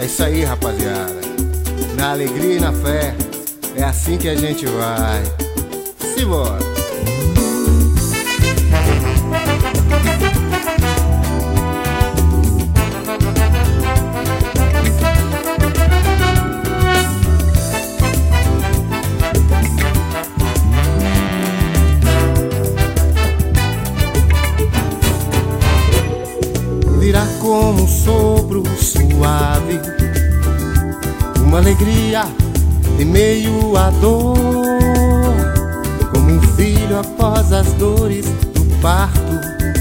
É isso aí, rapaziada. Na alegria e na fé, é assim que a gente vai. Simbora! Virá como um sopro suave, uma alegria em meio à dor, como um filho após as dores do parto,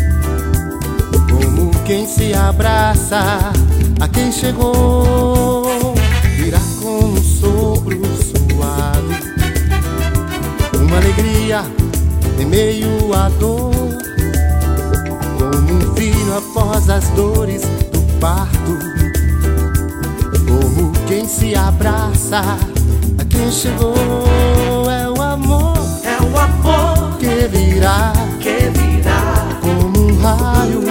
como quem se abraça a quem chegou. Virá como um sopro suave, uma alegria em meio à dor, como um filho após as dores do parto, como quem se abraça a quem chegou. É o amor que virá como um raio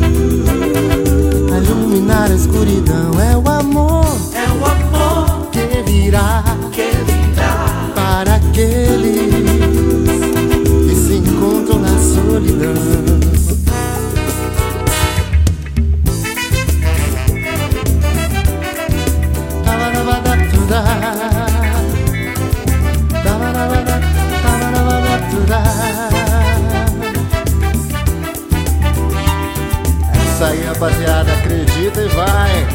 a iluminar a escuridão. É o amor que virá para aqueles que se encontram na solidão. É isso aí, rapaziada, acredita e vai.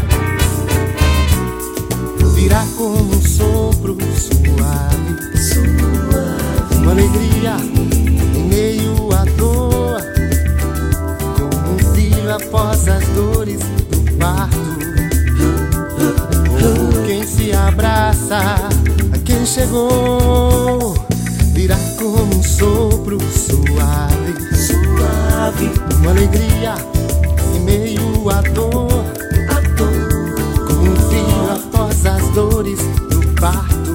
Virá como um sopro suave, uma alegria em meio à dor, como um filho após as dores do parto, como quem se abraça a quem chegou. Virá como um sopro suave, uma alegria em meio à dor, como um filho após as dores do parto,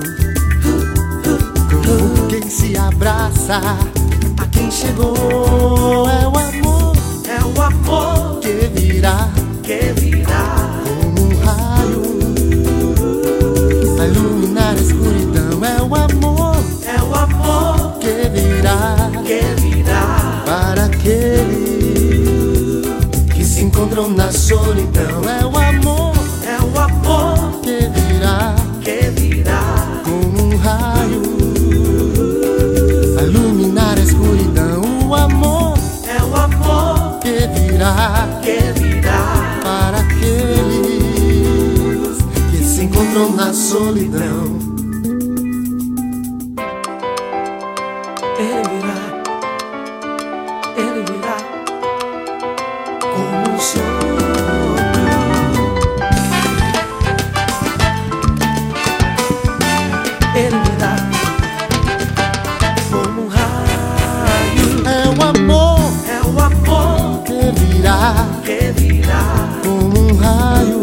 como quem se abraça a quem chegou. É o amor que virá como um raio a iluminar a escuridão. É o amor que virá para aqueles que se encontram na solidão. É o amor que virá como um raio a iluminar a escuridão. O amor que virá para aqueles que se encontram na solidão. Ele virá como um sopro. Ele virá como um raio. É o amor que virá como um raio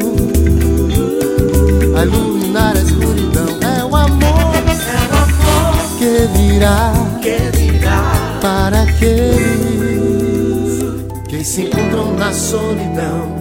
a iluminar a escuridão. É o amor que virá para aqueles que se encontram na solidão.